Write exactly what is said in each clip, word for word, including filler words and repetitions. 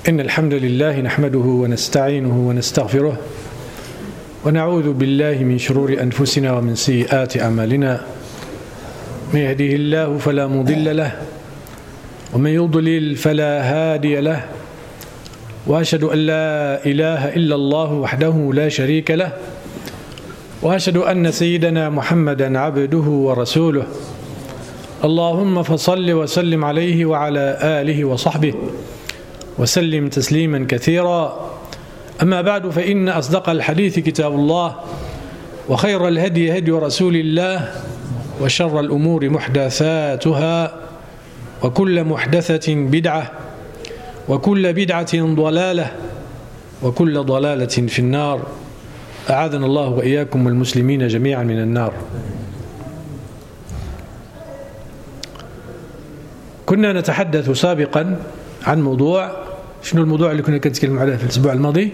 إن الحمد لله نحمده ونستعينه ونستغفره ونعوذ بالله من شرور أنفسنا ومن سيئات أعمالنا. من يهده الله فلا مضل له ومن يضلل فلا هادي له، وأشهد أن لا إله إلا الله وحده لا شريك له، وأشهد أن سيدنا محمدا عبده ورسوله. اللهم فصل وسلم عليه وعلى آله وصحبه وسلم تسليما كثيرا. أما بعد، فإن أصدق الحديث كتاب الله، وخير الهدي هدي رسول الله، وشر الأمور محدثاتها، وكل محدثة بدعة، وكل بدعة ضلالة، وكل ضلالة في النار. أعاذنا الله وإياكم والمسلمين جميعا من النار. كنا نتحدث سابقا عن موضوع، شنو الموضوع اللي كنا كنتكلم عليه في الأسبوع الماضي؟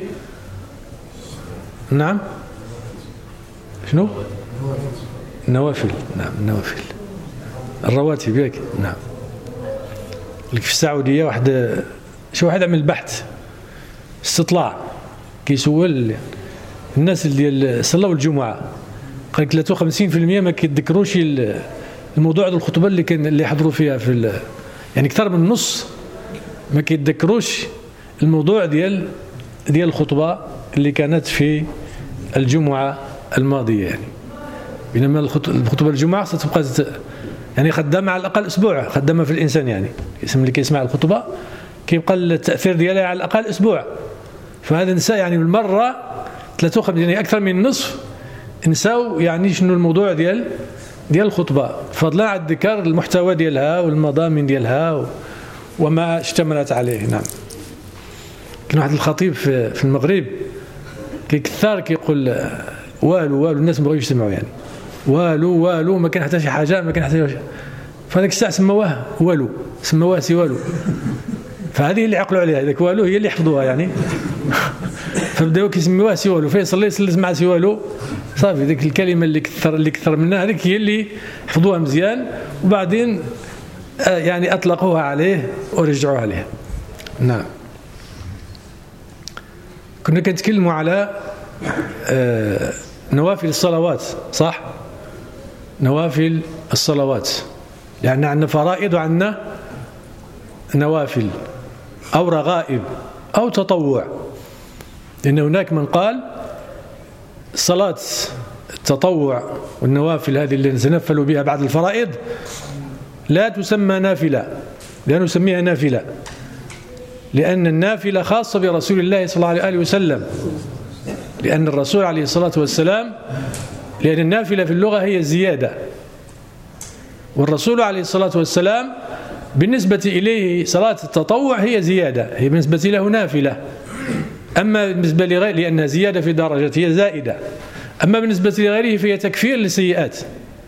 نعم، شنو؟ النوافل. نعم، النوافل، الرواتب ياك. نعم. لك في السعودية واحد شي واحد عمل بحث استطلاع كيسول الناس اللي صلوا الجمعة، قال ثلاثة وخمسين بالمئة ما كيتذكروش الموضوع ديال الخطبة اللي كان اللي حضروا فيها في يعني أكثر من النص ما كيتذكروش الموضوع ديال ديال الخطبة اللي كانت في الجمعة الماضية. يعني بينما الخطبة الجمعة ستبقى يعني خدامة على الأقل أسبوع، خدامة في الإنسان، يعني اسم اللي كيسمع الخطبة كيبقى التأثير ديالها على الأقل أسبوع. فهذا نساء يعني بالمرة ثلاثة وخمسين يعني أكثر من نصف نساو يعني شنو الموضوع ديال ديال الخطبة، فضلا عن ذكر المحتوى ديالها والمضامن ديالها وما اشتملت عليه. نعم. كان واحد الخطيب في المغرب كيكثر كيقول والو والو، الناس ما بغاوش يسمعوا، يعني والو والو، ما كان حتى شي حاجه، ما كان حتى شي. فهذيك الساعه سمواه والو، سمواه سي والو. فهذه اللي عقلوا عليها، هذاك والو هي اللي حفظوها يعني. فبداو كيسموها سي والو، فيصلي يسلس مع سي والو، صافي ذيك الكلمه اللي كثر اللي كثر منها هذيك هي اللي حفظوها مزيان، وبعدين يعني اطلقوها عليه ورجعوها عليه. نعم. كنا كنتكلموا على آه نوافل الصلوات، صح؟ نوافل الصلوات، لأن يعني عندنا فرائض وعندنا نوافل أو رغائب أو تطوع. لأن هناك من قال صلاة التطوع والنوافل هذه اللي نتنفل بها بعد الفرائض لا تسمى نافلة، لا نسميها نافلة، لأن النافلة خاصة برسول الله صلى الله عليه وسلم، لأن الرسول عليه الصلاة والسلام، لأن النافلة في اللغة هي الزيادة، والرسول عليه الصلاة والسلام بالنسبة إليه صلاة التطوع هي زيادة، هي بالنسبة له نافلة. أما بالنسبة لغيره لأنها زيادة في درجة هي زائدة، أما بالنسبة لغيره فهي تكفير للسيئات،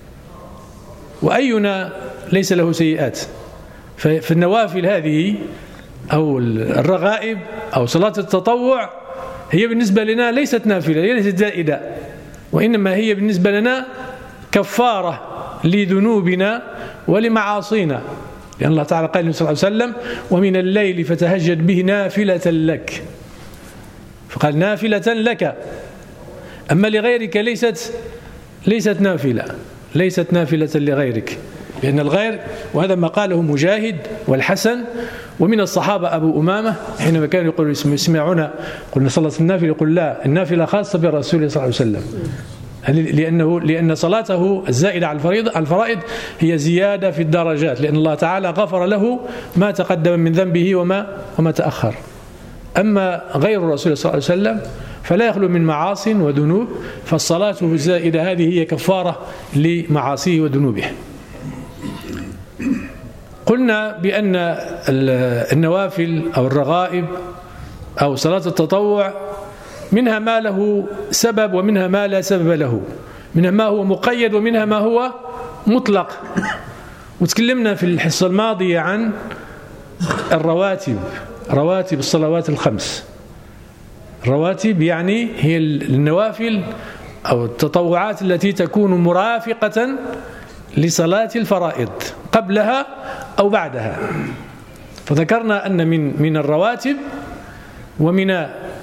وأينا ليس له سيئات. في النوافل هذه أو الرغائب أو صلاة التطوع هي بالنسبة لنا ليست نافلة، هي ليست زائدة، وإنما هي بالنسبة لنا كفارة لذنوبنا ولمعاصينا، لأن الله تعالى قال صلى الله عليه وسلم: ومن الليل فتهجد به نافلة لك، فقال نافلة لك. أما لغيرك ليست ليست نافلة، ليست نافلة لغيرك، لأن الغير، وهذا ما قاله مجاهد والحسن ومن الصحابة أبو أمامة حينما كانوا يقولوا يسمعون قلنا صلاة النافلة، يقول لا، النافلة خاصة بالرسول صلى الله عليه وسلم، لأنه لأن صلاته الزائدة على الفريضة على الفرائض هي زيادة في الدرجات، لأن الله تعالى غفر له ما تقدم من ذنبه وما وما تأخر. أما غير الرسول صلى الله عليه وسلم فلا يخلو من معاصٍ وذنوب، فالصلاة الزائدة هذه هي كفارة لمعاصيه وذنوبه. قلنا بأن النوافل أو الرغائب أو صلاة التطوع منها ما له سبب ومنها ما لا سبب له، منها ما هو مقيد ومنها ما هو مطلق. وتكلمنا في الحصة الماضية عن الرواتب، رواتب الصلوات الخمس. الرواتب يعني هي النوافل أو التطوعات التي تكون مرافقة لصلاة الفرائض قبلها أو بعدها. فذكرنا أن من من الرواتب ومن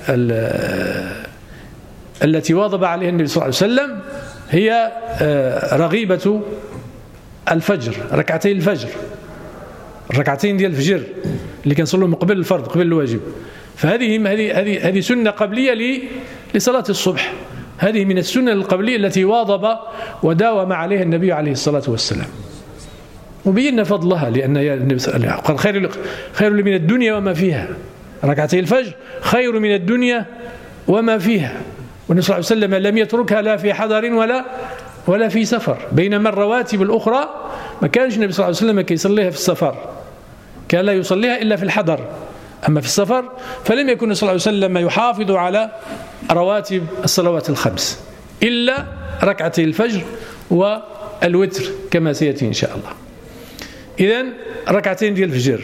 التي واظب عليها النبي صلى الله عليه وسلم هي رغيبة الفجر، ركعتي الفجر، الركعتين ديال الفجر اللي كنصلوهم قبل الفرض قبل الواجب. فهذه هذه هذه هذه سنة قبلية لصلاة الصبح، هذه من السنن القبلية التي واظب وداوم عليها النبي عليه الصلاة والسلام، وبينا فضلها، لأن النبي قال خير خير من الدنيا وما فيها، ركعتي الفجر خير من الدنيا وما فيها. والنبي صلى الله عليه وسلم لم يتركها لا في حضر ولا ولا في سفر، بينما الرواتب الأخرى ما كانش النبي صلى الله عليه وسلم كيصليها في السفر، كان لا يصليها إلا في الحضر. أما في السفر فلم يكن النبي صلى الله عليه وسلم يحافظ على رواتب الصلوات الخمس إلا ركعتي الفجر والوتر كما سيأتي إن شاء الله. إذن ركعتين ديال الفجر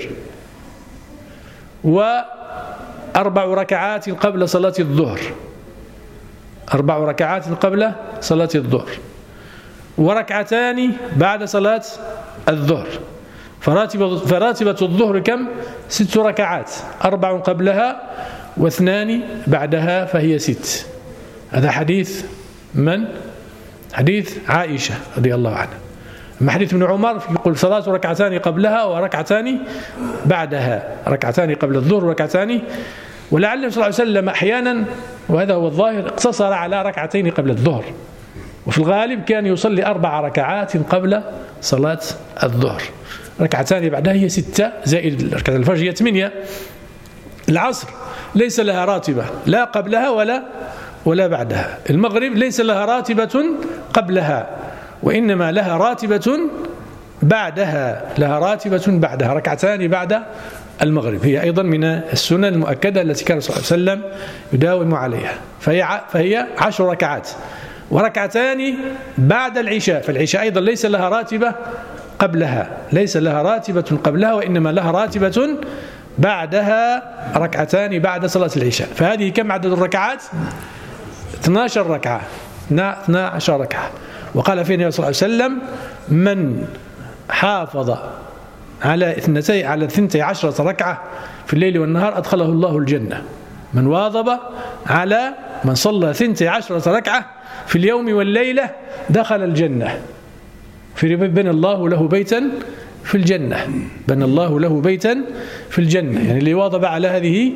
وأربع ركعات قبل صلاة الظهر، أربع ركعات قبل صلاة الظهر، وركعتان بعد صلاة الظهر. فراتبة, فراتبة الظهر كم؟ ست ركعات، أربع قبلها واثنان بعدها فهي ست. هذا حديث من؟ حديث عائشة رضي الله عنها. أما حديث ابن عمر يقول صلاة ركعتان قبلها وركعتان بعدها، ركعتان قبل الظهر وركعتان. ولعل النبي صلى الله عليه وسلم أحيانا، وهذا هو الظاهر، اقتصر على ركعتين قبل الظهر، وفي الغالب كان يصلي أربع ركعات قبل صلاة الظهر، ركعتان بعدها هي ستة زائد ركعة الفجر هي ثمانية. العصر ليس لها راتبة لا قبلها ولا ولا بعدها. المغرب ليس لها راتبة قبلها وإنما لها راتبة بعدها، لها راتبة بعدها، ركعتان بعد المغرب، هي أيضا من السنن المؤكدة التي كان صلى الله عليه وسلم يداوم عليها. فهي, فهي عشر ركعات وركعتان بعد العشاء، فالعشاء أيضا ليس لها راتبة قبلها، ليس لها راتبة قبلها وإنما لها راتبة بعدها، ركعتان بعد صلاة العشاء. فهذه كم عدد الركعات؟ اثنتا عشرة ركعة، اثنتا عشرة ركعة. وقال فينا النبي صلى الله عليه وسلم من حافظ على اثنتي على اثنتي عشرة ركعة في الليل والنهار أدخله الله الجنة. من واظب على من صلى اثنتي عشرة ركعة في اليوم والليلة دخل الجنة. في بنى الله له بيتا في الجنة، بنى الله له بيتا في الجنة، يعني اللي واظب على هذه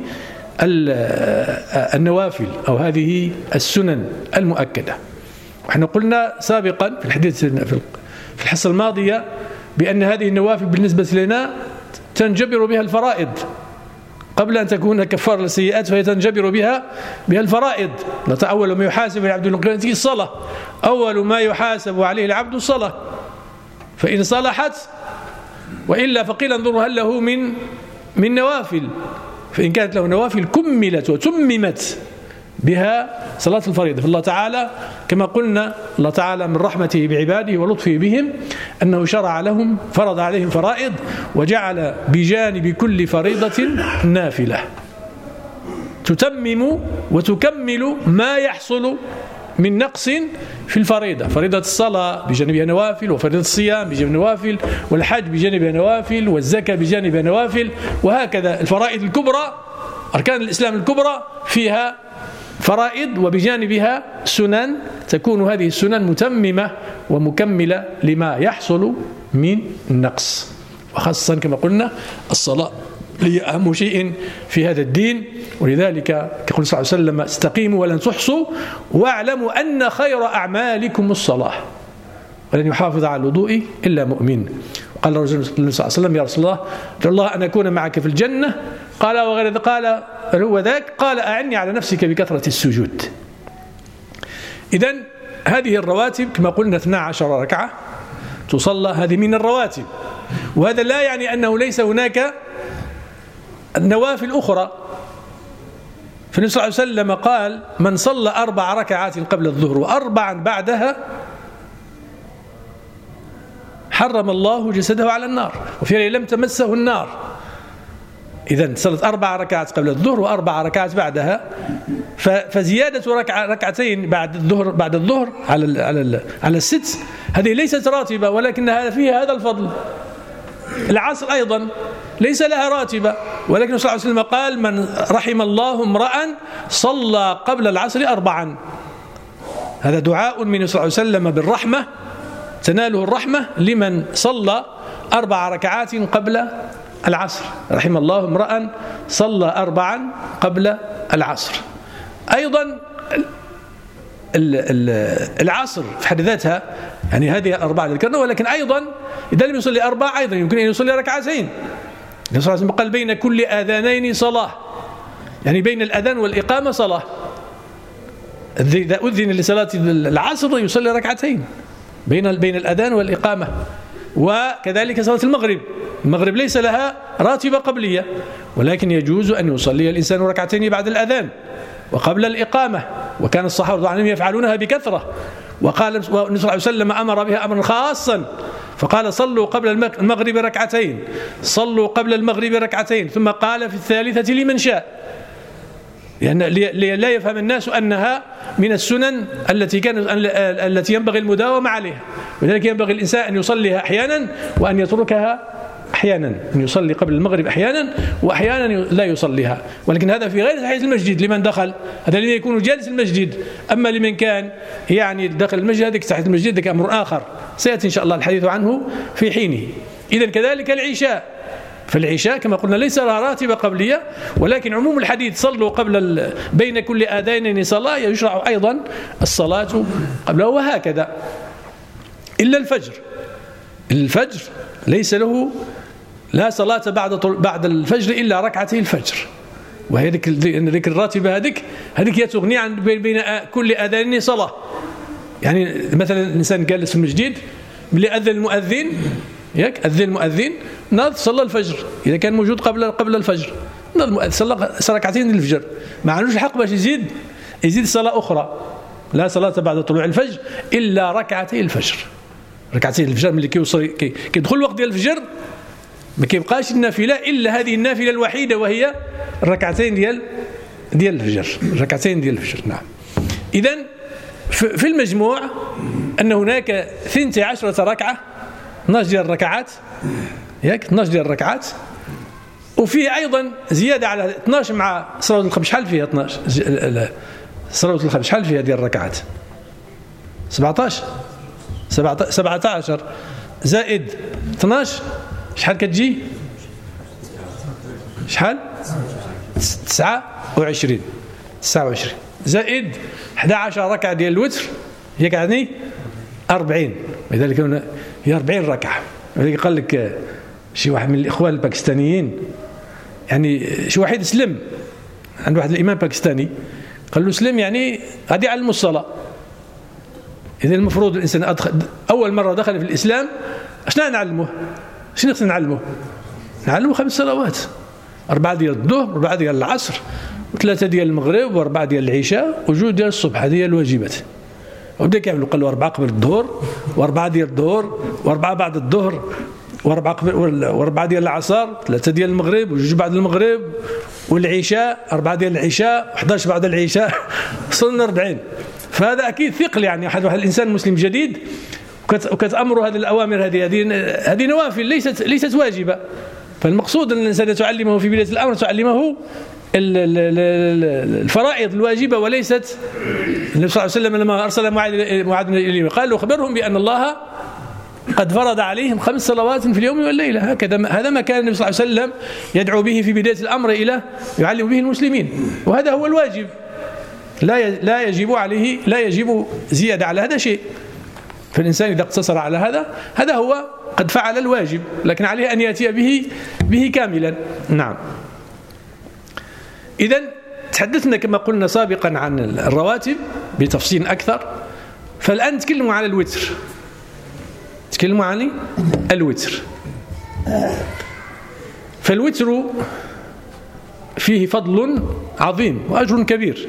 النوافل أو هذه السنن المؤكدة. وإحنا قلنا سابقا في الحديث في الحصة الماضية بأن هذه النوافل بالنسبة لنا تنجبر بها الفرائض قبل أن تكون كفارة للسيئات، فهي تنجبر بها بها الفرائض. أول ما يحاسب العبد القيامة الصلاة، أول ما يحاسب عليه العبد الصلاة، فإن صلحت وإلا فقيل انظروا هل له من من نوافل، فإن كانت له نوافل كملت وتممت بها صلاة الفريضة. فالله تعالى كما قلنا، الله تعالى من رحمته بعباده ولطفه بهم أنه شرع لهم، فرض عليهم فرائض، وجعل بجانب كل فريضة نافلة تتمم وتكمل ما يحصل من نقص في الفريضة. فريضة الصلاة بجانبها نوافل، وفريضة الصيام بجانب نوافل، والحج بجانبها نوافل، والزكاة بجانبها نوافل، وهكذا الفرائض الكبرى، أركان الإسلام الكبرى فيها فرائض وبجانبها سنن، تكون هذه السنن متممة ومكملة لما يحصل من النقص. وخاصة كما قلنا الصلاة هي أهم شيء في هذا الدين، ولذلك يقول صلى الله عليه وسلم استقيموا ولن تحصوا واعلموا أن خير أعمالكم الصلاة ولن يحافظ على الوضوء إلا مؤمن. قال الرسول صلى الله عليه وسلم يا رسول الله ادعو الله أن أكون معك في الجنة، قال وغير ذلك، قال هو ذاك، قال أعني على نفسك بكثرة السجود. إذن هذه الرواتب كما قلنا اثنتا عشرة ركعة تصلى، هذه من الرواتب، وهذا لا يعني أنه ليس هناك النوافل أخرى. فالنبي صلى الله عليه وسلم قال من صلى أربع ركعات قبل الظهر وأربعا بعدها حرم الله جسده على النار، وفي لم تمسه النار. إذن صلت أربع ركعات قبل الظهر وأربع ركعات بعدها، فزيادة ركعة ركعتين بعد الظهر بعد الظهر على على على الست هذه ليست راتبة، ولكنها فيها هذا الفضل، العصر أيضا ليس لها راتبة، ولكن صلى الله عليه وسلم قال: من رحم الله امرأ صلى قبل العصر أربعا. هذا دعاء من صلى الله عليه وسلم بالرحمة، تناله الرحمة لمن صلى أربع ركعات قبل العصر. رحم الله امرأ صلى أربعا قبل العصر. أيضا العصر في حد ذاتها يعني هذه الأربعة ذكرنا، ولكن أيضا إذا لم يصلي أربع أيضا يمكن أن يصلي ركعتين. النبي صلى الله عليه وسلم قال: بين كل آذانين صلاة، يعني بين الأذان والإقامة صلاة. إذا أذن لصلاة العصر يصلي ركعتين بين بين الأذان والإقامة. وكذلك صلاة المغرب، المغرب ليس لها راتبة قبلية، ولكن يجوز أن يصلي الإنسان ركعتين بعد الأذان وقبل الإقامة، وكان الصحابة رضي الله عنهم يفعلونها بكثرة. وقال النبي صلى الله عليه وسلم أمر بها أمرا خاصا، فقال: صلوا قبل المغرب ركعتين، صلوا قبل المغرب ركعتين، ثم قال في الثالثة لمن شاء، لأن يعني لا يفهم الناس أنها من السنن التي كانت التي ينبغي المداومة عليها، ولذلك ينبغي الإنسان أن يصليها أحيانا وأن يتركها أحيانا، أن يصلي قبل المغرب أحيانا وأحيانا لا يصليها. ولكن هذا في غير تحية المسجد لمن دخل، هذا الذي يكون جالس المسجد. أما لمن كان يعني داخل المسجد هذيك تحية المسجد ذاك أمر آخر سيأتي إن شاء الله الحديث عنه في حينه. إذن كذلك العشاء، فالعشاء كما قلنا ليس لها راتبة قبلية، ولكن عموم الحديث صلوا قبل بين كل آذانين صلاة، يشرع أيضا الصلاة قبله، وهكذا. إلا الفجر، الفجر ليس له لا صلاة بعد بعد الفجر إلا ركعتي الفجر، وهي ذيك الراتبة هذيك هذيك هي تغني عن بين كل آذانين صلاة. يعني مثلا الإنسان جالس في المسجد ملي أذن المؤذن، ياك أذن المؤذن ناض صلى الفجر، إذا كان موجود قبل قبل الفجر ناض المؤذن صلى ركعتين الفجر، ما عندوش الحق باش يزيد يزيد صلاة أخرى. لا صلاة بعد طلوع الفجر إلا ركعتي الفجر. ركعتين الفجر ملي كيوصل كيدخل الوقت ديال الفجر ما كيبقاش النافلة إلا هذه النافلة الوحيدة، وهي الركعتين ديال ديال الفجر، الركعتين ديال الفجر. نعم. إذن في المجموع أن هناك اثنتي عشرة ركعة، اثناش ديال الركعات، ياك اثناش ديال الركعات، وفيه أيضا زيادة على اثناش مع صلاة الخمس. شحال فيها اثناش؟ صلاة الخمس شحال فيها ديال الركعات؟ سبعطاش سبعة عشر زائد اثناش شحال كتجي؟ شحال؟ تسعة وعشرين تسعة وعشرين زائد إحدى عشرة ركعة ديال الوتر، هي يعني أربعين، لذلك هنا هي أربعين ركعة. ولذلك قال لك شي واحد من الإخوان الباكستانيين، يعني شي واحد اسلم عند واحد الإمام باكستاني قال له اسلم يعني غادي يعلموا الصلاة. إذا المفروض الإنسان أدخل أول مرة دخل في الإسلام أشنا نعلمه؟ شنو نقصد نعلمه؟ نعلمه خمس صلوات، أربعة ديال الظهر وأربعة ديال العصر وثلاثة ديال المغرب وأربعة ديال العشاء وجوج ديال الصبح، هذه هي الواجبات. وبدا كيعملوا قال له أربعة قبل الظهر وأربعة ديال الظهر وأربعة بعد الظهر وأربعة قبل وأربعة ديال العصر، ثلاثة ديال المغرب وجوج بعد المغرب والعشاء، أربعة ديال العشاء وحداش بعد العشاء، وصلنا أربعين. فهذا أكيد ثقل، يعني واحد واحد الإنسان مسلم جديد وكتأمر هذه الأوامر، هذه هذه نوافل ليست ليست واجبة. فالمقصود أن الإنسان تعلمه في بداية الأمر تعلمه الفرائض الواجبة، وليست. النبي صلى الله عليه وسلم لما أرسل معاذ إليهم قال له أخبرهم بأن الله قد فرض عليهم خمس صلوات في اليوم والليلة. هكذا هذا ما كان النبي صلى الله عليه وسلم يدعو به في بداية الأمر إلى يعلم به المسلمين، وهذا هو الواجب. لا لا يجب عليه لا يجب زيادة على هذا شيء. فالإنسان إذا اقتصر على هذا هذا هو قد فعل الواجب، لكن عليه أن يأتي به به كاملا. نعم. إذن تحدثنا كما قلنا سابقا عن الرواتب بتفصيل أكثر، فالآن نتكلم عن الوتر. نتكلم عن الوتر. فالوتر فيه فضل عظيم وأجر كبير.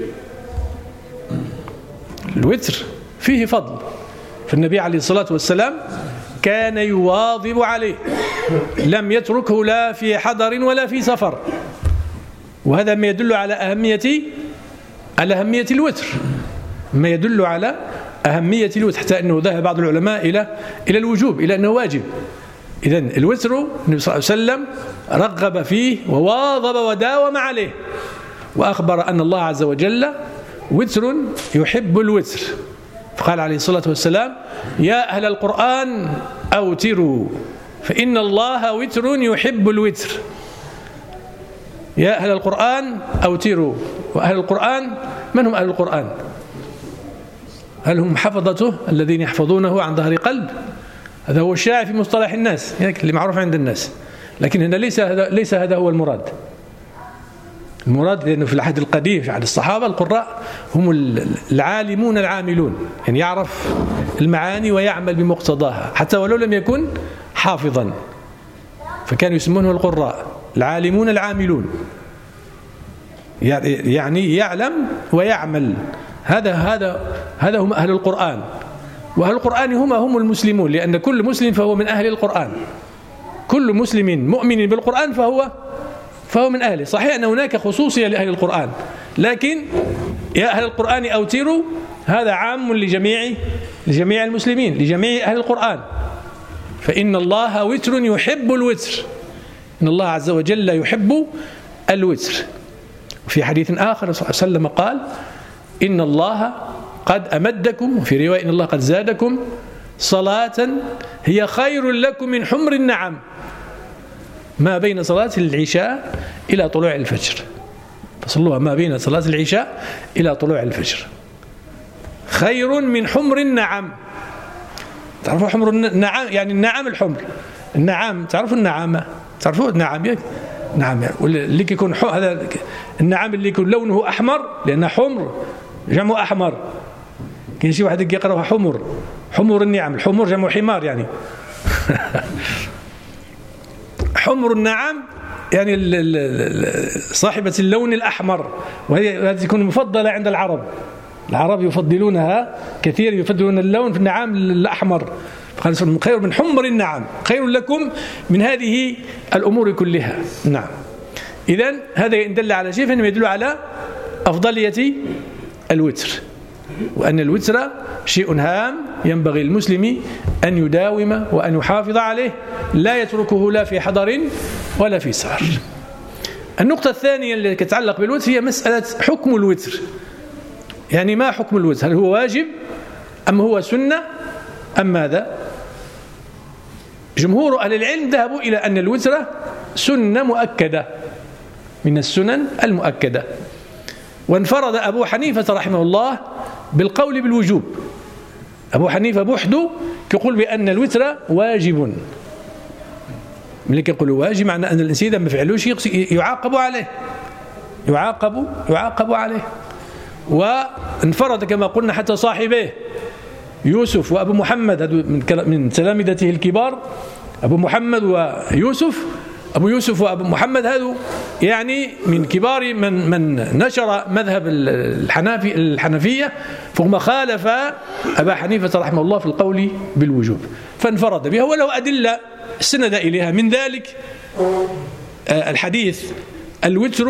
الوتر فيه فضل، فالنبي عليه الصلاة والسلام كان يواظب عليه، لم يتركه لا في حضر ولا في سفر، وهذا ما يدل على أهمية على أهمية الوتر، ما يدل على أهمية الوتر، حتى أنه ذهب بعض العلماء إلى إلى الوجوب، إلى أنه واجب. إذن الوتر النبي صلى الله عليه وسلم رغب فيه وواظب وداوم عليه، وأخبر أن الله عز وجل وتر يحب الوتر، فقال عليه الصلاة والسلام: يا أهل القرآن أوتروا فإن الله وتر يحب الوتر. يا أهل القرآن أوتروا. وأهل القرآن من هم أهل القرآن؟ هل هم حفظته الذين يحفظونه عن ظهر قلب؟ هذا هو الشائع في مصطلح الناس اللي معروف عند الناس، لكن هنا ليس هذا ليس هذا هو المراد. المراد لأنه في العهد القديم في عهد الصحابة القراء هم العالمون العاملون، يعني يعرف المعاني ويعمل بمقتضاها حتى ولو لم يكن حافظا، فكانوا يسمونه القراء العالمون العاملون، يعني يعلم ويعمل. هذا هذا هذا هم أهل القرآن. وأهل القرآن هم هم المسلمون، لأن كل مسلم فهو من أهل القرآن. كل مسلم مؤمن بالقرآن فهو فهو من أهله. صحيح أن هناك خصوصية لأهل القرآن، لكن يا أهل القرآن أوتروا هذا عام لجميع لجميع المسلمين، لجميع أهل القرآن. فإن الله وتر يحب الوتر، إن الله عز وجل يحب الوتر. وفي حديث آخر صلى الله عليه وسلم قال: إن الله قد أمدكم، وفي رواية إن الله قد زادكم صلاة هي خير لكم من حمر النعم ما بين صلاة العشاء إلى طلوع الفجر. فصلوها ما بين صلاة العشاء إلى طلوع الفجر، خير من حمر النعم. تعرفوا حمر النعم؟ يعني النعم الحمر، النعم تعرفوا النعامة، تعرفوا النعم يعني نعم يعني. اللي يكون هذا النعم اللي يكون لونه أحمر لأنه حمر جمع أحمر. كاين شي واحد يقراها حمر، حمر النعم، الحمر جمع حمار يعني حمر النعم يعني صاحبة اللون الأحمر، وهي تكون مفضلة عند العرب. العرب يفضلونها كثير، يفضلون اللون في النعام الأحمر. فقال خير من حمر النعم، خير لكم من هذه الأمور كلها. نعم. إذن هذا يدل على شيء، فإنه يدل على أفضلية الوتر، وأن الوتر شيء هام ينبغي المسلم أن يداوم وأن يحافظ عليه، لا يتركه لا في حضر ولا في سفر. النقطة الثانية التي تتعلق بالوتر هي مسألة حكم الوتر. يعني ما حكم الوتر؟ هل هو واجب أم هو سنة أم ماذا؟ جمهور أهل العلم ذهبوا إلى أن الوتر سنة مؤكدة من السنن المؤكدة، وانفرد أبو حنيفة رحمه الله بالقول بالوجوب. أبو حنيفة بوحده يقول بأن الوتر واجب. ملي كيقولوا واجب معنى أن الإنسان إذا ما فعلوش يعاقب عليه، يعاقب يعاقب عليه. وانفرد كما قلنا حتى صاحبيه يوسف وأبو محمد من تلامذته الكبار، أبو محمد ويوسف، أبو يوسف وأبو محمد هذو يعني من كبار من من نشر مذهب الحنفي الحنفية، فهم خالف أبا حنيفة رحمه الله في القول بالوجوب، فانفرد بها وله أدلة استند إليها. من ذلك الحديث: الوتر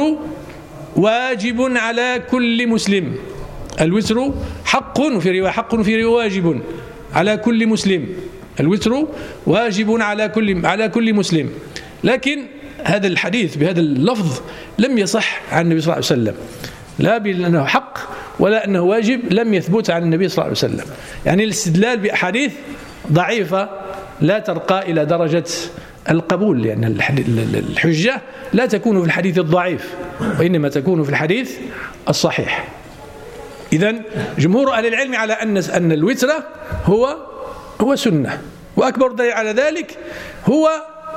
واجب على كل مسلم. الوتر حق، وفي رواية حق وفي رواية واجب على كل مسلم. الوتر واجب على كل على كل مسلم. لكن هذا الحديث بهذا اللفظ لم يصح عن النبي صلى الله عليه وسلم، لا بأنه حق ولا أنه واجب، لم يثبت عن النبي صلى الله عليه وسلم. يعني الاستدلال بأحاديث ضعيفة لا ترقى إلى درجة القبول، لأن الحجة لا تكون في الحديث الضعيف، وإنما تكون في الحديث الصحيح. إذن جمهور أهل العلم على أن أن الوتر هو هو سنة، وأكبر دليل على ذلك هو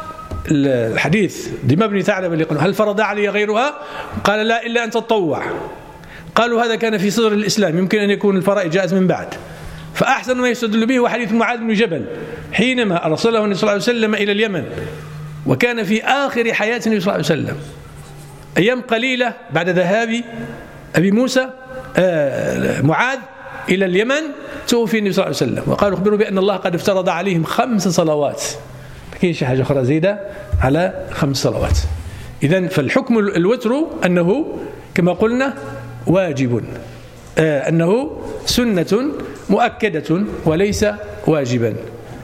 الحديث دماء بن ثعلبة اللي يقول: هل فرض علي غيرها؟ قال: لا، إلا أن تطوع. قالوا: هذا كان في صدر الإسلام، يمكن أن يكون الفرائض جائز من بعد. فأحسن ما يستدل به هو حديث معاذ بن جبل حينما أرسله النبي صلى الله عليه وسلم إلى اليمن، وكان في آخر حياة النبي صلى الله عليه وسلم، أيام قليلة بعد ذهاب أبي موسى آه معاذ إلى اليمن توفي النبي صلى الله عليه وسلم، وقالوا: اخبروا بأن الله قد افترض عليهم خمس صلوات. كاين شي حاجة أخرى زيادة على خمس صلوات. إذن فالحكم الوتر أنه كما قلنا واجب، آه أنه سنة مؤكدة وليس واجبا.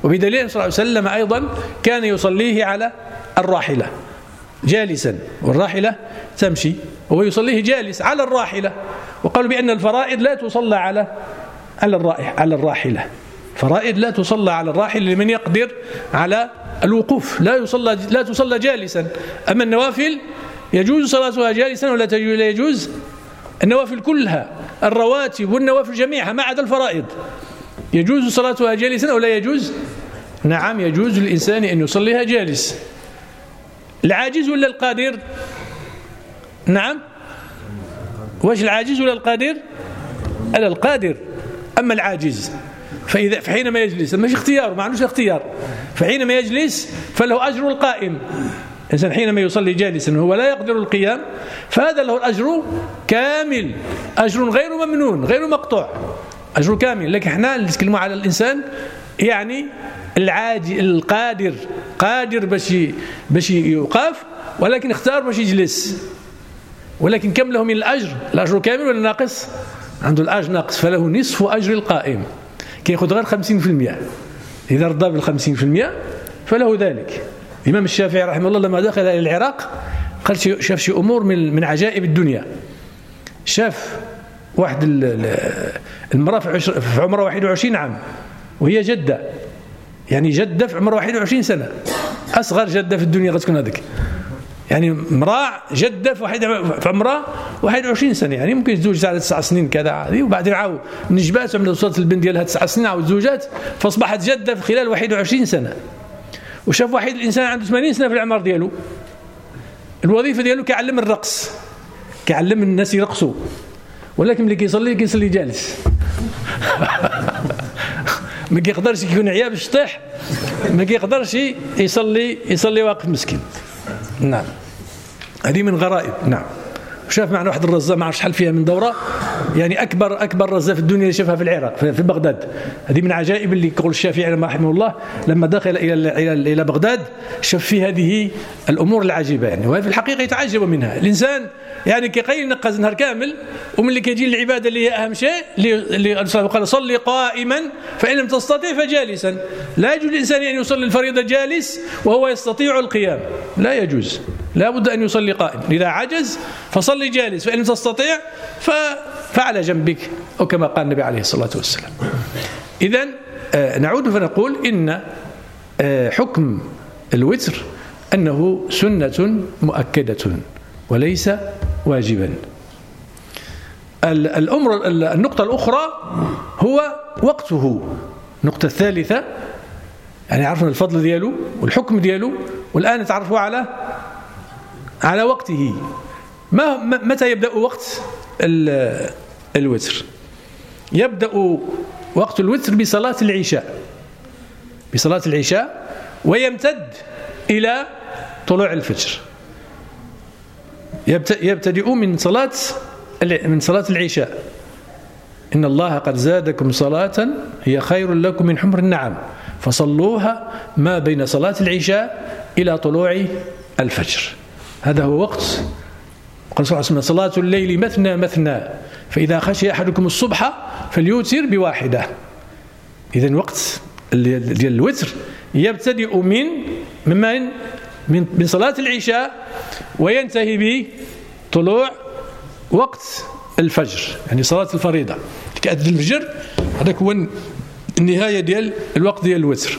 وبدليل صلى الله عليه وسلم أيضا كان يصليه على الراحلة جالسا، والراحلة تمشي وهو يصليه جالس على الراحلة. وقالوا بأن الفرائض لا تصلى على على الرائح على الراحلة، فرائض لا تصلى على الراحلة لمن يقدر على الوقوف، لا يصلى لا تصلى جالسا. أما النوافل يجوز صلاتها جالسا ولا لا يجوز. النوافل كلها، الرواتب والنوافل جميعها ما عدا الفرائض، يجوز صلاتها جالسا أو لا يجوز؟ نعم يجوز للإنسان أن يصليها جالس. العاجز ولا القادر؟ نعم، واش العاجز ولا القادر؟ ألا القادر. أما العاجز فإذا فحينما يجلس ماشي اختيار، ما عندوش اختيار، فحينما يجلس فله أجر القائم. الإنسان حينما يصلي جالسا وهو لا يقدر القيام فهذا له الأجر كامل، أجر غير ممنون غير مقطوع، أجر كامل. لكن احنا نتكلموا على الإنسان يعني العاجز القادر، قادر باش باش يوقف ولكن اختار باش يجلس، ولكن كم له من الأجر؟ الأجر كامل ولا ناقص؟ عنده الأجر ناقص، فله نصف أجر القائم، كيأخذ غير خمسين في المئة. إذا رضى بالخمسين في المئة فله ذلك. الإمام الشافعي رحمه الله لما دخل إلى العراق قال شاف شي أمور من من عجائب الدنيا. شاف واحد المرأة في عمرها واحد وعشرين عام وهي جدة، يعني جدة في عمرها واحد وعشرين سنة، أصغر جدة في الدنيا غتكون هذيك، يعني امرأة جدة في واحد في عمرها واحد وعشرين سنة، يعني ممكن تزوج على تسع سنين كذا عادي، وبعدين عاود نجبات عملت وصلت البنت ديالها تسع سنين عاود زوجات، فأصبحت جدة في خلال واحد وعشرين سنة. وشاف واحد الإنسان عنده ثمانين سنة في العمر ديالو، الوظيفة ديالو كيعلم الرقص، كيعلم الناس يرقصوا، ولكن ملي كيصلي كيصلي جالس. ما كيقدرش يكون عياب الشطيح، ما كيقدرش يصلي يصلي واقف مسكين. نعم هذه من غرائب. نعم شاف معنا واحد الرزة ما عرفش شحال فيها من دورة، يعني أكبر أكبر رزة في الدنيا اللي شافها في العراق في بغداد. هذه من عجائب اللي يقول الشافعي رحمه الله لما دخل إلى إلى إلى بغداد شاف في هذه الأمور العجيبة يعني، وهي في الحقيقة يتعجب منها الإنسان. يعني كيقيل نقز نهار كامل، ومن اللي كيجي العبادة اللي هي أهم شيء اللي قال صلي قائما فإن لم تستطيع فجالسا. لا يجوز للإنسان أن يصلي الفريضة جالس وهو يستطيع القيام، لا يجوز، لا بد أن يصلي قائما. إذا عجز فصلي جالس، فإن لم تستطيع فعلى جنبك، أو كما قال النبي عليه الصلاة والسلام. إذن نعود فنقول إن حكم الوتر أنه سنة مؤكدة وليس واجبا. الأمر النقطة الأخرى هو وقته. النقطة الثالثة يعني عرفنا الفضل دياله والحكم دياله، والآن نتعرفوا على على وقته. ما متى يبدأ وقت الوتر؟ يبدأ وقت الوتر بصلاة العشاء، بصلاة العشاء ويمتد إلى طلوع الفجر. يبتدئ من صلاة من صلاة العشاء. إن الله قد زادكم صلاة هي خير لكم من حمر النعم فصلوها ما بين صلاة العشاء إلى طلوع الفجر. هذا هو وقت. قال صلى الله عليه وسلم صلاة الليل مثنى مثنى فإذا خشي أحدكم الصبح فليوتر بواحدة. إذن وقت ديال الوتر يبتدئ من من من من صلاة العشاء وينتهي بطلوع وقت الفجر، يعني صلاة الفريضة كأذن الفجر. هذاك هو النهاية ديال الوقت ديال الوتر.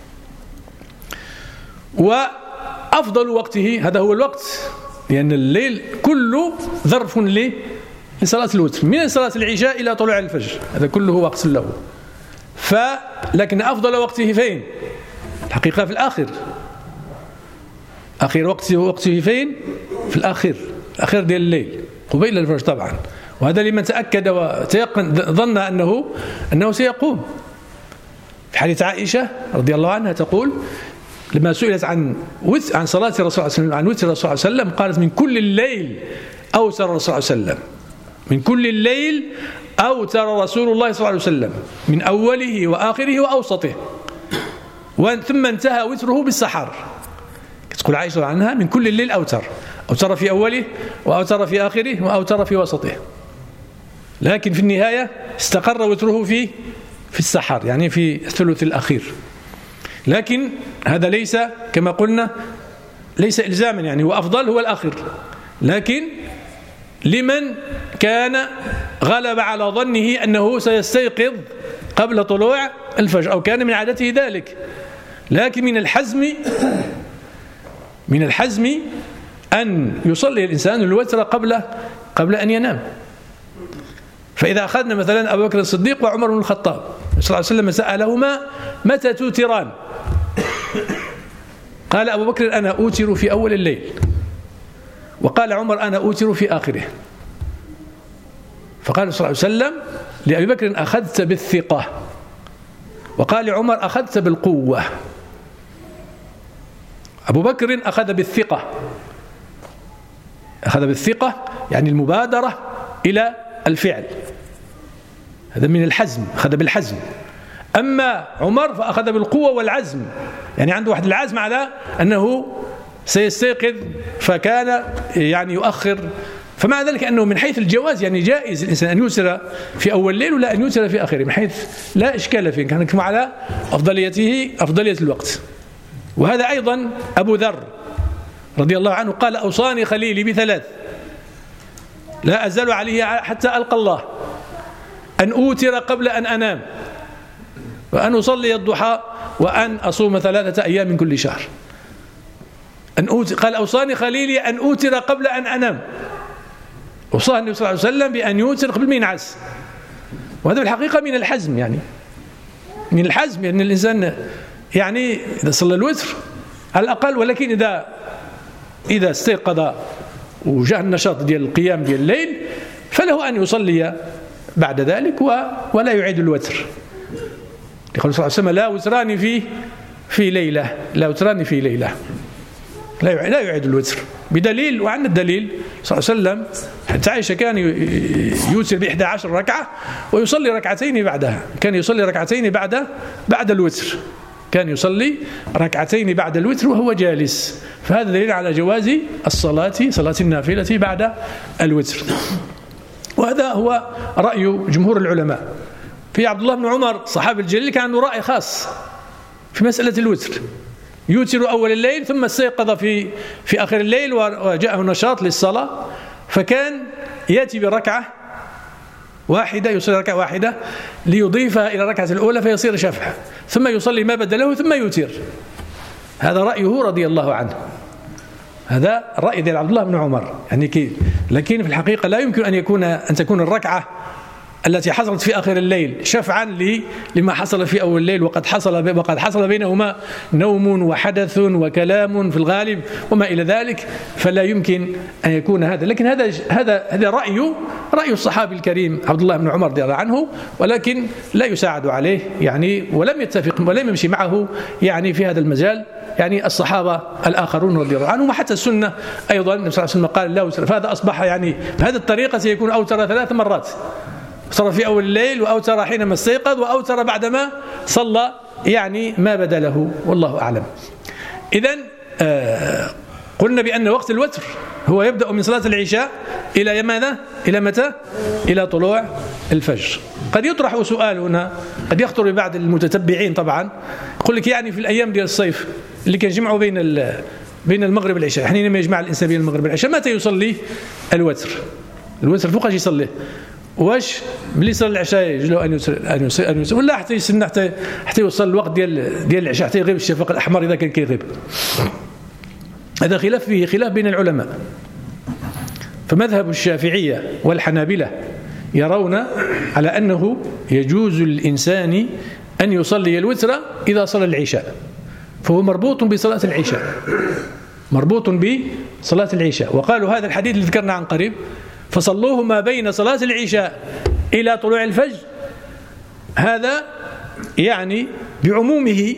وأفضل وقته هذا هو الوقت، لأن الليل كله ظرف لصلاة الوتر من صلاة العشاء إلى طلوع الفجر، هذا كله وقت له. فلكن أفضل وقته فين؟ الحقيقة في الآخر. آخر وقته وقته فين؟ في الآخر، الآخر ديال الليل قبيل الفجر طبعا. وهذا لمن تأكد وتيقن ظن أنه أنه سيقوم. في حديث عائشة رضي الله عنها تقول لما سئلت عن وتر عن صلاة الرسول صلى الله عليه وسلم عن وتر الرسول صلى الله عليه وسلم قالت من كل الليل أوتر الرسول صلى الله عليه وسلم، من كل الليل أوتر رسول الله صلى الله عليه وسلم من أوله وآخره وأوسطه، ثم انتهى وتره بالسحر. تقول عائشة عنها من كل الليل أوتر، أوتر في أوله وأوتر في آخره وأوتر في وسطه، لكن في النهاية استقر وتره في في السحر، يعني في الثلث الأخير. لكن هذا ليس كما قلنا ليس إلزاما، يعني هو أفضل هو الآخر، لكن لمن كان غلب على ظنه أنه سيستيقظ قبل طلوع الفجر أو كان من عادته ذلك. لكن من الحزم من الحزم أن يصلي الإنسان الوتر قبل قبل أن ينام. فإذا أخذنا مثلا أبو بكر الصديق وعمر بن الخطاب صلى الله عليه وسلم سألهما متى توتران؟ قال أبو بكر أنا أوتر في أول الليل، وقال عمر أنا أوتر في آخره. فقال صلى الله عليه وسلم لأبي بكر أخذت بالثقة، وقال عمر أخذت بالقوة. أبو بكر أخذ بالثقة، أخذ بالثقة يعني المبادرة إلى الفعل، هذا من الحزم، أخذ بالحزم. أما عمر فأخذ بالقوة والعزم، يعني عنده واحد العزم على أنه سيستيقظ، فكان يعني يؤخر. فمع ذلك أنه من حيث الجواز يعني جائز الإنسان أن يوتر في أول الليل ولا أن يوتر في آخره، من حيث لا إشكال فيه، كان كما على أفضليته أفضلية الوقت. وهذا أيضا أبو ذر رضي الله عنه قال أوصاني خليلي بثلاث لا أزال عليه حتى ألقى الله: أن أوتر قبل أن أنام، وأن أصلي الضحى، وأن أصوم ثلاثة أيام من كل شهر. أن أوتر، قال أوصاني خليلي أن أوتر قبل أن أنام. وصاه النبي صلى الله عليه وسلم بأن يوتر قبل ما ينعس. وهذا الحقيقة من الحزم، يعني من الحزم، يعني الإنسان يعني إذا صلى الوتر على الأقل، ولكن إذا إذا استيقظ وجاء النشاط ديال القيام ديال الليل فله أن يصلي بعد ذلك ولا يعيد الوتر. يقول صلى الله عليه وسلم لا وتران في في ليلة، لا وتران في ليلة، لا لا يعيد الوتر بدليل. وعن الدليل صلى الله عليه وسلم حتى عائشة كان يوتر بإحدى عشر ركعة ويصلي ركعتين بعدها، كان يصلي ركعتين بعد بعد الوتر، كان يصلي ركعتين بعد الوتر وهو جالس. فهذا دليل على جواز الصلاة صلاة النافلة بعد الوتر. وهذا هو رأي جمهور العلماء. في عبد الله بن عمر صحابي الجليل كان عنده رأي خاص في مسألة الوتر، يوتر أول الليل ثم استيقظ في في آخر الليل وجاءه نشاط للصلاة، فكان يأتي بركعة واحدة، يصلي ركعة واحدة ليضيفها إلى الركعة الأولى فيصير شفع، ثم يصلي ما بدله ثم يوتر. هذا رأيه رضي الله عنه، هذا رأي ديال عبد الله بن عمر يعني كي. لكن في الحقيقة لا يمكن أن يكون أن تكون الركعة التي حصلت في آخر الليل شفعا لما حصل في أول الليل، وقد حصل وقد حصل بينهما نوم وحدث وكلام في الغالب وما إلى ذلك، فلا يمكن أن يكون هذا. لكن هذا هذا هذا رأي رأي الصحابي الكريم عبد الله بن عمر رضي الله عنه، ولكن لا يساعد عليه يعني، ولم يتفق ولم يمشي معه يعني في هذا المجال يعني الصحابة الآخرون رضي الله عنهم. وحتى السنة أيضا النبي صلى الله عليه وسلم قال لا وتر، فهذا أصبح يعني بهذه الطريقة سيكون أوتر ثلاث مرات، صار في أول الليل وأوتر حينما استيقظ وأوتر بعدما صلى يعني ما بدا له، والله أعلم. إذن آه قلنا بأن وقت الوتر هو يبدأ من صلاة العشاء إلى ماذا؟ إلى متى؟ إلى طلوع الفجر. قد يطرح سؤال هنا قد يخطر ببعض المتتبعين طبعا، يقول لك يعني في الأيام ديال الصيف اللي كنجمعوا بين بين المغرب والعشاء، حينما يجمع الإنسان بين المغرب والعشاء متى يصلي الوتر؟ الوتر فوقاش يصليه؟ واش ملي يصلي العشاء يجوز له ان يوصل ان يوصل ان يوصل ولا حتى يستنى حتى حتى يوصل الوقت ديال ديال العشاء حتى يغيب الشفق الاحمر اذا كان كيغيب؟ هذا خلاف فيه خلاف بين العلماء. فمذهب الشافعية والحنابلة يرون على أنه يجوز للإنسان أن يصلي الوتر إذا صلى العشاء، فهو مربوط بصلاة العشاء، مربوط بصلاة العشاء. وقالوا هذا الحديث اللي ذكرنا عن قريب فصلوه ما بين صلاة العشاء إلى طلوع الفجر، هذا يعني بعمومه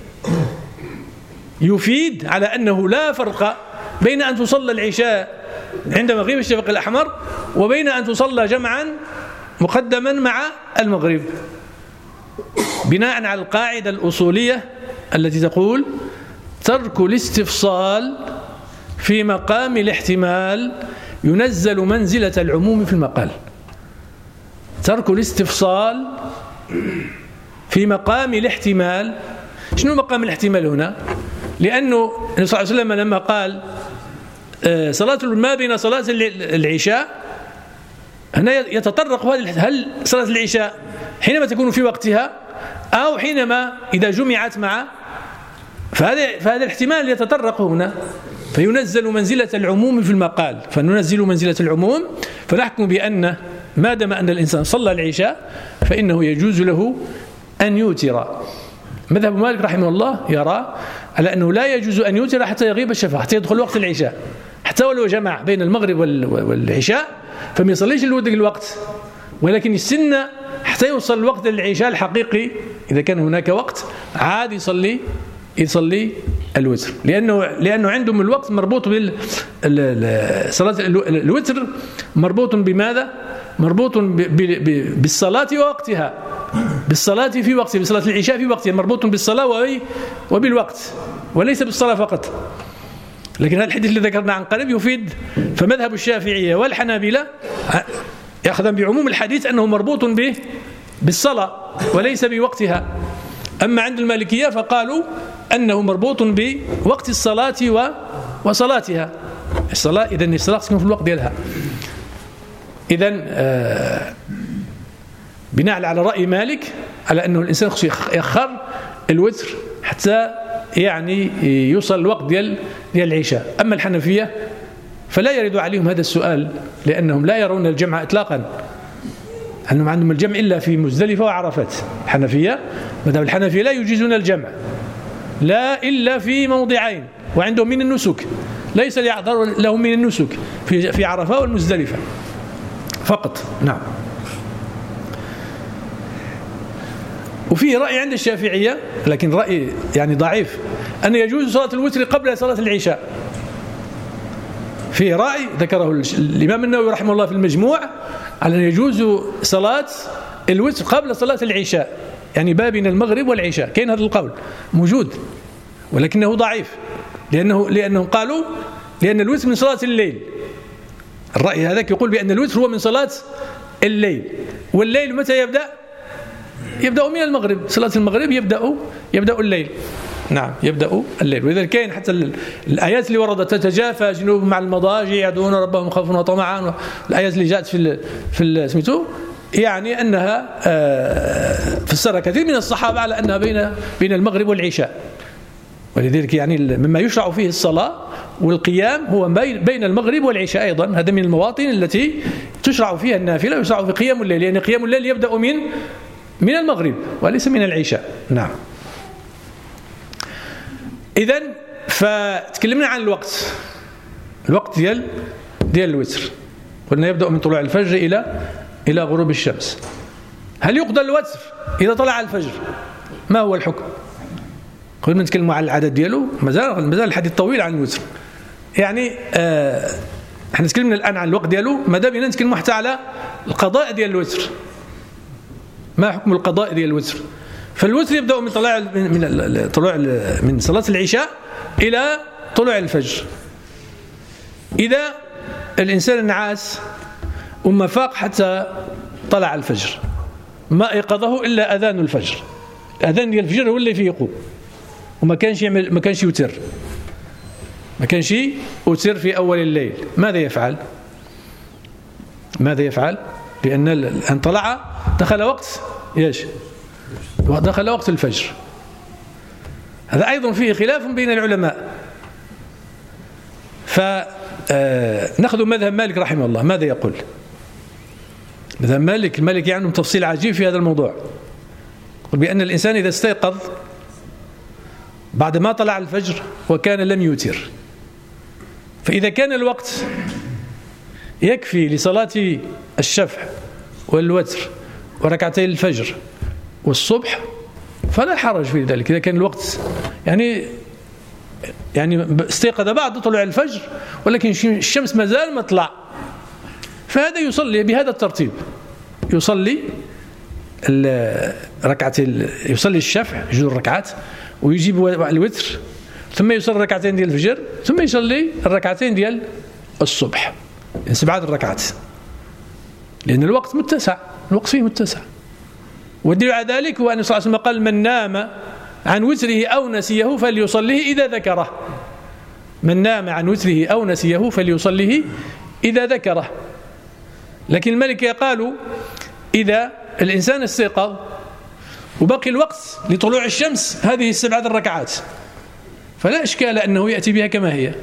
يفيد على أنه لا فرق بين أن تصلى العشاء عند مغيب الشفق الأحمر وبين أن تصلى جمعا مقدما مع المغرب، بناء على القاعدة الأصولية التي تقول ترك الاستفصال في مقام الاحتمال ينزل منزلة العموم في المقال. ترك الاستفصال في مقام الاحتمال شنو مقام الاحتمال هنا؟ لأنه النبي صلى الله عليه وسلم لما قال صلاة ما بين صلاة العشاء، هنا يتطرق هل صلاة العشاء حينما تكون في وقتها أو حينما إذا جمعت مع، فهذا فهذا الاحتمال يتطرق هنا، فينزل منزلة العموم في المقال، فننزل منزلة العموم فنحكم بأن ما دام أن الإنسان صلى العشاء فإنه يجوز له أن يوتر. مذهب مالك رحمه الله يرى على أنه لا يجوز أن يوتر حتى يغيب الشفق، حتى يدخل وقت العشاء، حتى ولو جمع بين المغرب والعشاء فما يصليش الوقت، ولكن يستنى حتى يوصل الوقت العشاء الحقيقي. إذا كان هناك وقت عاد يصلي يصلي الوتر، لأنه لأنه عندهم الوقت مربوط بال صلاة الوتر، مربوط بماذا؟ مربوط بالصلاة ووقتها، بالصلاة في وقتها، بصلاة العشاء في وقتها، مربوط بالصلاة وبالوقت وليس بالصلاة فقط. لكن هذا الحديث اللي ذكرنا عن قريب يفيد، فمذهب الشافعية والحنابلة يأخذ بعموم الحديث أنه مربوط به بالصلاة وليس بوقتها. أما عند المالكية فقالوا أنه مربوط بوقت الصلاة وصلاتها. الصلاة إذن الصلاة تكون في الوقت ديالها. إذن آه بناء على رأي مالك على أنه الإنسان خصو يأخر الوتر حتى يعني يوصل الوقت ديال ديال العشاء. أما الحنفية فلا يرد عليهم هذا السؤال، لأنهم لا يرون الجمع إطلاقا، أنهم عندهم الجمع إلا في مزدلفة وعرفات. الحنفية مذهب الحنفية لا يجيزون الجمع لا إلا في موضعين، وعندهم من النسك ليس يعذر لهم من النسك في في عرفة والمزدلفة فقط. نعم. وفيه رأي عند الشافعية لكن رأي يعني ضعيف أن يجوز صلاة الوتر قبل صلاة العشاء. فيه رأي ذكره الإمام النووي رحمه الله في المجموع على أن يجوز صلاة الوتر قبل صلاة العشاء، يعني باب بين المغرب والعشاء. كاين هذا القول موجود ولكنه ضعيف، لأنه لأنهم قالوا لأن الوتر من صلاة الليل. الرأي هذا يقول بأن الوتر هو من صلاة الليل، والليل متى يبدأ؟ يبدأ من المغرب، صلاة المغرب يبدأ يبدأ الليل. نعم يبدأ الليل. وإذا كاين حتى الآيات اللي وردت تتجافى جنوبهم مع المضاجع يدعون ربهم خوفا وطمعا، الآيات اللي جاءت في في سميتو يعني أنها فسر كثير من الصحابة على أنها بين بين المغرب والعشاء. ولذلك يعني مما يشرع فيه الصلاة والقيام هو بين المغرب والعشاء أيضا. هذا من المواطن التي تشرع فيها النافلة، يشرع في قيام الليل، لأن يعني قيام الليل يبدأ من من المغرب وليس من العشاء. نعم. إذن فتكلمنا عن الوقت، الوقت ديال ديال الوتر قلنا يبدأ من طلوع الفجر إلى إلى غروب الشمس. هل يقضى الوتر إذا طلع الفجر؟ ما هو الحكم؟ قلنا نتكلموا عن العدد ديالو، مازال مازال الحديث طويل عن الوتر. يعني آه احنا تكلمنا الآن عن الوقت ديالو، ماذا بينا نتكلموا حتى على القضاء ديال الوتر. ما حكم القضاء ديال الوتر؟ فالوتر يبدأ من طلوع من طلوع من صلاة العشاء إلى طلوع الفجر. إذا الإنسان نعاس وما فاق حتى طلع الفجر، ما أيقظه إلا أذان الفجر، الأذان ديال الفجر هو اللي فيه يقوم، وما كانش يعمل ما كانش يوتر ما كانش يوتر في أول الليل. ماذا يفعل؟ ماذا يفعل؟ لأن أن طلع دخل وقت ايش؟ دخل وقت الفجر. هذا أيضا فيه خلاف بين العلماء. فنأخذ مذهب مالك رحمه الله. ماذا يقول مذهب مالك؟ مالك يعني تفصيل عجيب في هذا الموضوع. يقول بأن الإنسان إذا استيقظ بعد ما طلع الفجر وكان لم يوتر، فإذا كان الوقت يكفي لصلاة الشفع والوتر وركعتي الفجر والصبح فلا حرج في ذلك. إذا كان الوقت يعني يعني استيقظ بعد طلوع الفجر ولكن الشمس ما زال ما طلع، فهذا يصلي بهذا الترتيب، يصلي الركعتين، يصلي الشفع جوج ركعات ويجيب الوتر، ثم يصلي ركعتين ديال الفجر، ثم يصلي الركعتين ديال الصبح، يعني سبعة الركعات، لأن الوقت متسع، الوقت فيه متسع. والدليل على ذلك هو أن صلى الله عليه وسلم قال: من نام عن وتره أو نسيه فليصليه إذا ذكره. من نام عن وتره أو نسيه فليصليه إذا ذكره. لكن المالكية قالوا إذا الإنسان استيقظ وبقي الوقت لطلوع الشمس هذه السبعة الركعات فلا إشكال أنه يأتي بها كما هي.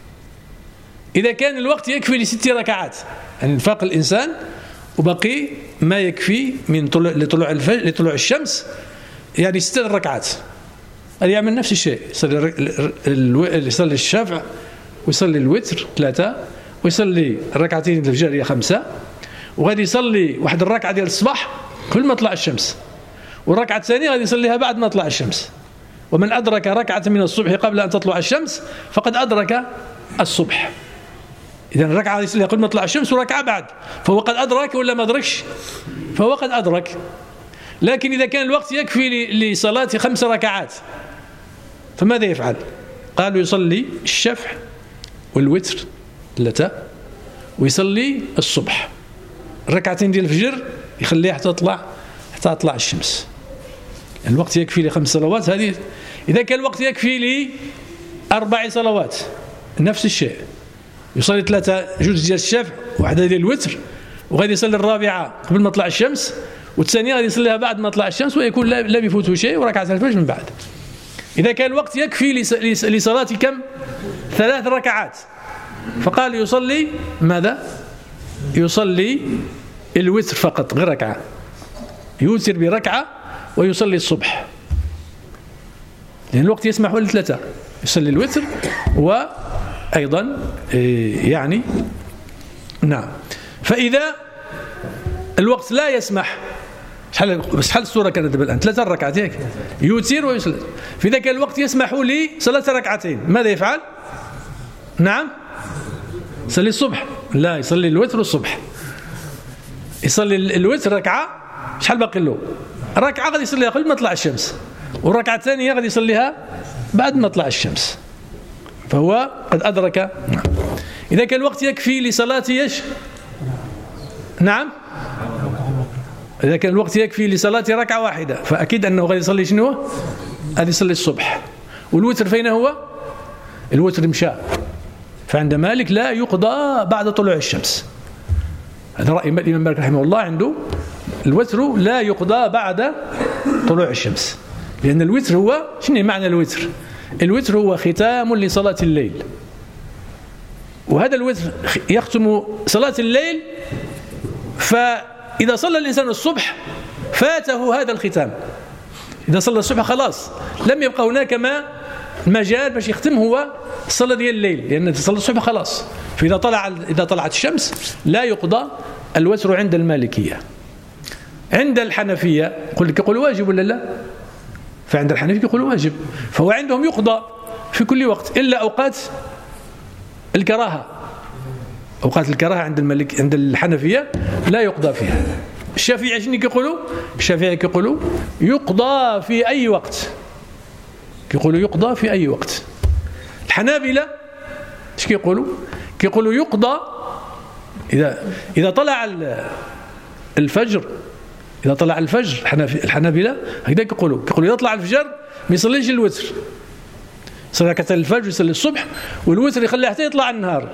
إذا كان الوقت يكفي لست ركعات يعني فاق الإنسان وبقي ما يكفي من طلوع لطلوع الفجر لطلوع الشمس يعني ست ركعات هذا يعمل نفس الشيء. يصلي يصلي الشفع ويصلي الوتر ثلاثة ويصلي ركعتين الفجر هي خمسة وغادي يصلي واحد الركعة ديال الصباح قبل ما تطلع الشمس والركعة الثانية غادي يصليها بعد ما تطلع الشمس. ومن أدرك ركعة من الصبح قبل أن تطلع الشمس فقد أدرك الصبح. إذا الركعة يصليها قبل ما تطلع الشمس وركعة بعد فهو قد أدرك ولا ما أدركش؟ فهو قد أدرك. لكن إذا كان الوقت يكفي لصلاة خمس ركعات فماذا يفعل؟ قالوا يصلي الشفع والوتر ثلاثة ويصلي الصبح الركعتين ديال الفجر يخليها حتى تطلع حتى تطلع الشمس. الوقت يكفي لخمس صلوات هذه. إذا كان الوقت يكفي لي أربع صلوات نفس الشيء يصلي ثلاثة جزء ديال الشفع واحدة ديال الوتر وغادي يصلي الرابعة قبل ما تطلع الشمس والثانية غادي يصليها بعد ما تطلع الشمس ويكون لا بيفوته شيء وركعة الفجر من بعد. إذا كان الوقت يكفي لصلاة كم؟ ثلاث ركعات فقال يصلي ماذا؟ يصلي الوتر فقط غير ركعة يوتر بركعة ويصلي الصبح لأن الوقت يسمح لثلاثة يصلي الوتر وأيضا يعني نعم. فإذا الوقت لا يسمح شحال بس شحال الصورة كانت دابا الآن ثلاثة ركعات ياك يوتر ويصلي. فإذا كان الوقت يسمح لي صلاة ركعتين ماذا يفعل؟ نعم يصلي الصبح لا يصلي الوتر والصبح. يصلي الوتر ركعة شحال باقي له؟ ركعة غادي يصليها قبل ما تطلع الشمس والركعة الثانية غادي يصليها بعد ما تطلع الشمس فهو قد أدرك. نعم. إذا كان الوقت يكفي لصلاة ايش؟ نعم إذا كان الوقت يكفي لصلاة ركعة واحدة فأكيد أنه غادي يصلي شنو؟ غادي يصلي الصبح. والوتر فين هو؟ الوتر مشى فعند مالك لا يقضى بعد طلوع الشمس. هذا رأي الإمام مالك رحمه الله عنده الوتر لا يقضى بعد طلوع الشمس لأن الوتر هو شنو معنى الوتر؟ الوتر هو ختام لصلاة الليل وهذا الوتر يختم صلاة الليل فإذا صلى الإنسان الصبح فاته هذا الختام. إذا صلى الصبح خلاص لم يبقى هناك ما مجال باش يختم هو الصلاة ديال الليل لأن صلى الصبح خلاص. فإذا طلع إذا طلعت الشمس لا يقضى الوتر عند المالكية. عند الحنفية يقول لك يقول واجب ولا لا؟ فعند الحنفية يقول واجب فهو عندهم يقضى في كل وقت إلا أوقات الكراهة. أوقات الكراهة عند الملك عند الحنفية لا يقضى فيها. الشافعية شنو كيقولوا؟ الشافعية كيقولوا يقضى في أي وقت كيقولوا يقضى في أي وقت. الحنابلة ايش كيقولوا؟ كيقولوا يقضى إذا إذا طلع الفجر إذا طلع الفجر. الحنابلة هكذا كيقولوا كيقولوا إذا طلع الفجر ما يصليش الوتر يصلي ركعتين الفجر يصلي الصبح والوتر يخليه حتى يطلع النهار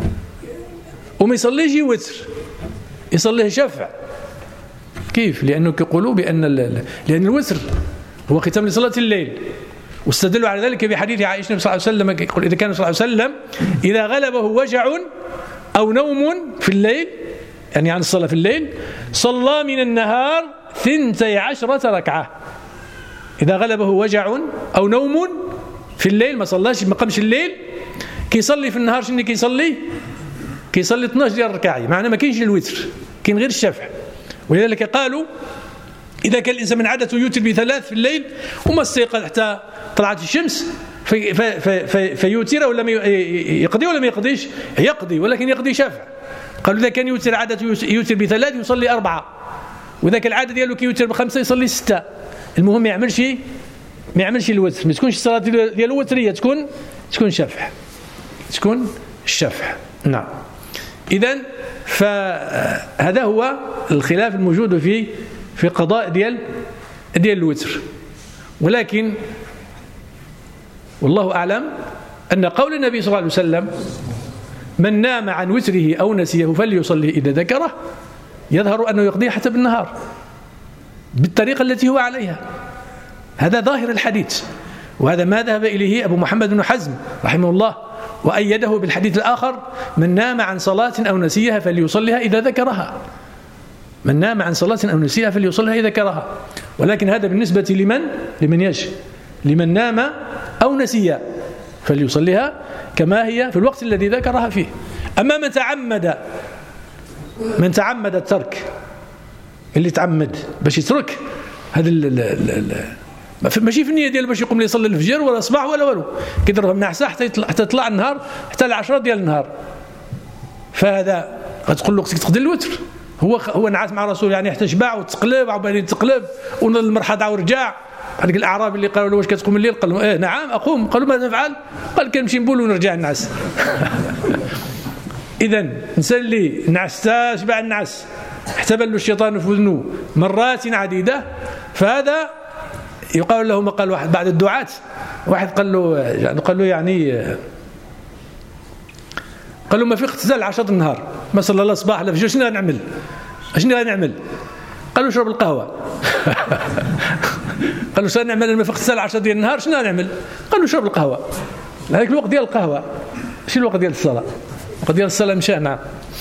وما يصليش وتر يصليه شفع. كيف؟ لأنه كيقولوا بأن لأن الوتر هو ختام لصلاة الليل واستدلوا على ذلك بحديث عائشة صلى الله عليه وسلم يقول إذا كان صلى الله عليه وسلم إذا غلبه وجع أو نوم في الليل يعني عن الصلاة في الليل صلى من النهار ثنتي عشرة ركعة. إذا غلبه وجع أو نوم في الليل ما صلاش ما قامش الليل كيصلي في النهار شنو كيصلي؟ كيصلي اثناش ديال ركعة معناه ما كاينش الوتر كاين غير الشفع. ولذلك قالوا إذا كان الإنسان من عادته يوتر بثلاث في الليل وما استيقظ حتى طلعت الشمس في في في فيوتر ولا يقضي ولا ما يقضيش؟ يقضي ولكن يقضي شفع. قالوا إذا كان يوتر عادته يوتر بثلاث يصلي أربعة وذاك العادة ديالو كيوتر بخمسة يصلي ستة. المهم ما يعملش ما يعملش الوتر ما تكونش الصلاة ديالو وترية تكون تكون شفع تكون الشفع. نعم. إذن فهذا هو الخلاف الموجود في في قضاء ديال ديال الوتر. ولكن والله أعلم أن قول النبي صلى الله عليه وسلم من نام عن وتره أو نسيه فليصلي إذا ذكره يظهر أنه يقضيه حتى بالنهار بالطريقة التي هو عليها. هذا ظاهر الحديث، وهذا ما ذهب إليه أبو محمد بن حزم رحمه الله، وأيده بالحديث الآخر من نام عن صلاة أو نسيها فليصليها إذا ذكرها. من نام عن صلاة أو نسيها فليصليها إذا ذكرها. ولكن هذا بالنسبة لمن لمن يش لمن نام أو نسيها فليصليها كما هي في الوقت الذي ذكرها فيه. أما من تعمد من تعمد الترك، اللي تعمد باش يترك هذا ماشي في النية ديال باش يقوم يصلي الفجر ولا الصباح ولا والو، كيضربها من عشرة حتى يطلع حتى يطلع النهار حتى العشرة ديال النهار. فهذا غتقول له خصك تقضي الوتر، هو هو نعس مع رسول يعني حتى شبع وتقلب عبالي تقلب والمرحض عاود رجع. هذيك الاعراب اللي قالوا له واش كتقوم الليل؟ قال لهم ايه نعم اقوم. قالوا ماذا تفعل؟ قال كنمشي نبول ونرجع نعس. اذا الانسان اللي نعس حتى شبع النعس حتى بان له الشيطان في اذنه مرات عديده، فهذا يقال له ما قال واحد بعد الدعاة، واحد قال له يعني قال له يعني قال له ما في اغتسال عشرة النهار ما صلى الله الصباح لا فجر، شنو نعمل؟ شنو غنعمل؟ قال له شرب القهوه. قال له شنو نعمل ما في اغتسال عشرة ديال النهار شنو نعمل؟ قال له شرب القهوه. هذاك الوقت ديال القهوه ماشي الوقت ديال الصلاه، الوقت ديال الصلاه مشى. نعم.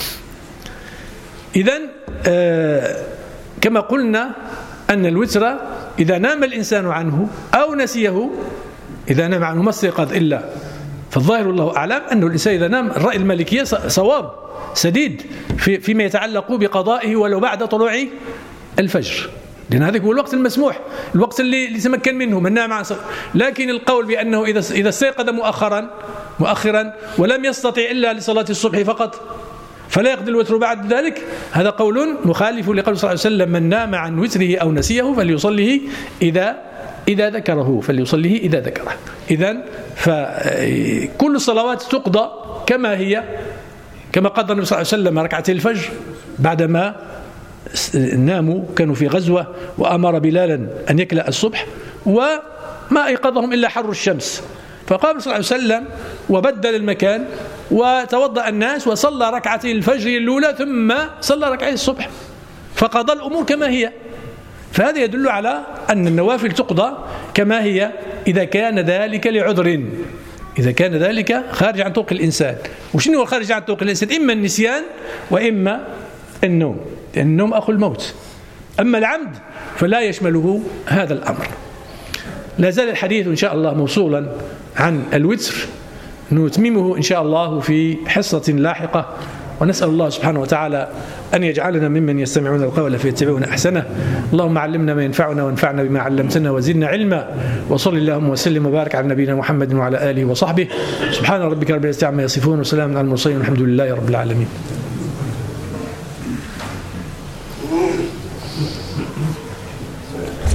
اذا آه كما قلنا أن الوتر إذا نام الإنسان عنه أو نسيه، إذا نام عنه ما استيقظ إلا، فالظاهر الله أعلم أنه الإنسان إذا نام الرأي المالكية صواب سديد في فيما يتعلق بقضائه ولو بعد طلوع الفجر، لأن هذا هو الوقت المسموح، الوقت اللي يتمكن منه من نام عن. لكن القول بأنه إذا إذا استيقظ مؤخرا مؤخرا ولم يستطع إلا لصلاة الصبح فقط فلا يقضي الوتر بعد ذلك، هذا قول مخالف لقول صلى الله عليه وسلم من نام عن وتره أو نسيه فليصليه إذا إذا ذكره فليصليه إذا ذكره. إذن فكل الصلوات تقضى كما هي، كما قضى النبي صلى الله عليه وسلم ركعتي الفجر بعدما ناموا كانوا في غزوة وأمر بلالا أن يكلأ الصبح وما أيقظهم إلا حر الشمس، فقام صلى الله عليه وسلم وبدل المكان وتوضأ الناس وصلى ركعتي الفجر الأولى ثم صلى ركعتي الصبح، فقضى الأمور كما هي. فهذا يدل على أن النوافل تقضى كما هي إذا كان ذلك لعذر، إذا كان ذلك خارج عن طوق الإنسان. وشنو هو الخارج عن طوق الإنسان؟ إما النسيان وإما النوم، لأن النوم أخو الموت. أما العمد فلا يشمله هذا الأمر. لا زال الحديث إن شاء الله موصولا عن الوتر، نتممه إن شاء الله في حصة لاحقة، ونسأل الله سبحانه وتعالى أن يجعلنا ممن يستمعون القول فيتبعون أحسنه. اللهم علمنا ما ينفعنا وانفعنا بما علمتنا وزدنا علما، وصل اللهم وسلم وبارك على نبينا محمد وعلى آله وصحبه. سبحان ربك رب العزة عما يصفون وسلام على المرسلين والحمد لله رب العالمين.